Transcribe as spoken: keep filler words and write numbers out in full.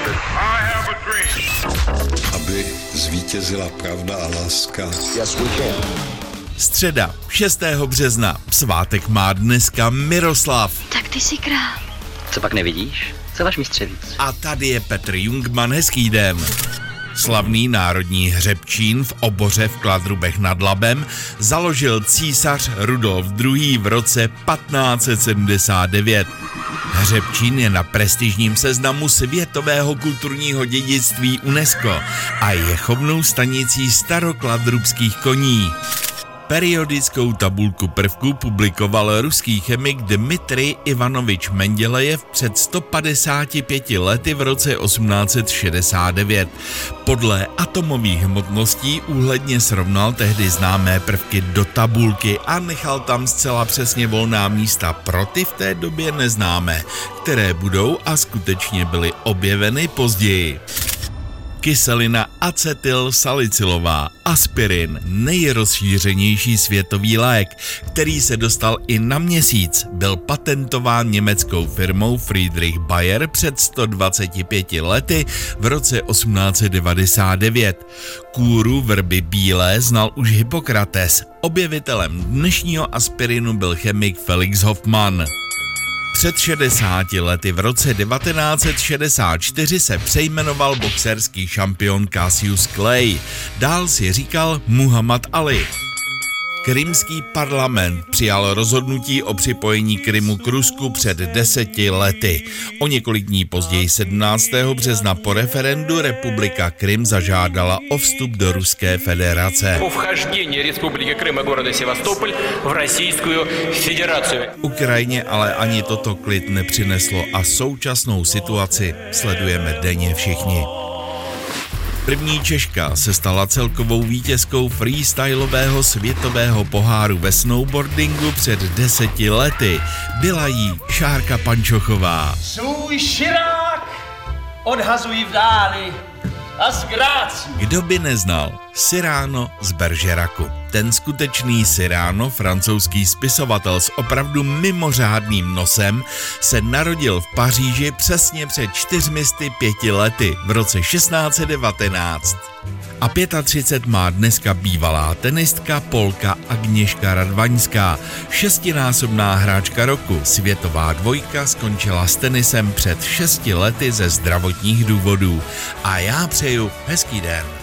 Aby zvítězila pravda a láska. Yes, we can. Středa, šestého března, svátek má dneska Miroslav. Tak ty jsi král. Co pak nevidíš? Co váš mistře víc? A tady je Petr Jungmann, hezký den. Slavný národní hřebčín v Oboře v Kladrubech nad Labem založil císař Rudolf druhý. v roce patnáct set sedmdesát devět. Hřebčín je na prestižním seznamu světového kulturního dědictví UNESCO a je chovnou stanicí starokladrubských koní. Periodickou tabulku prvků publikoval ruský chemik Dmitrij Ivanovič Mendělejev před sto padesáti pěti lety v roce osmnáct set šedesát devět. Podle atomových hmotností úhledně srovnal tehdy známé prvky do tabulky a nechal tam zcela přesně volná místa pro ty v té době neznámé, které budou a skutečně byly objeveny později. Kyselina acetylsalicylová, aspirin, nejrozšířenější světový lék, který se dostal i na Měsíc, byl patentován německou firmou Friedrich Bayer před sto dvaceti pěti lety v roce osmnáct set devadesát devět. Kůru vrby bílé znal už Hippokrates. Objevitelem dnešního aspirinu byl chemik Felix Hoffmann. Před šedesáti lety v roce devatenáct set šedesát čtyři se přejmenoval boxerský šampion Cassius Clay. Dál si říkal Muhammad Ali. Krymský parlament přijal rozhodnutí o připojení Krymu k Rusku před deseti lety. O několik dní později sedmnáctého března po referendu Republika Krym zažádala o vstup do Ruské federace. Po vchождении Республики Крым и города Севастополь в Российскую Федерацию. Ukrajině ale ani toto klid nepřineslo a současnou situaci sledujeme denně všichni. První Češka se stala celkovou vítězkou freestylového světového poháru ve snowboardingu před deseti lety. Byla jí Šárka Pančochová. Svůj širák odhazují v dáli a z grácí. Kdo by neznal Cyrano z Bergeracu. Ten skutečný Cyrano, francouzský spisovatel s opravdu mimořádným nosem, se narodil v Paříži přesně před čtyřmi pěti lety v roce šestnáct set devatenáct. A třicet pět má dneska bývalá tenistka Polka Agněška Radvaňská, šestinásobná hráčka roku. Světová dvojka skončila s tenisem před šesti lety ze zdravotních důvodů. A já přeju hezký den.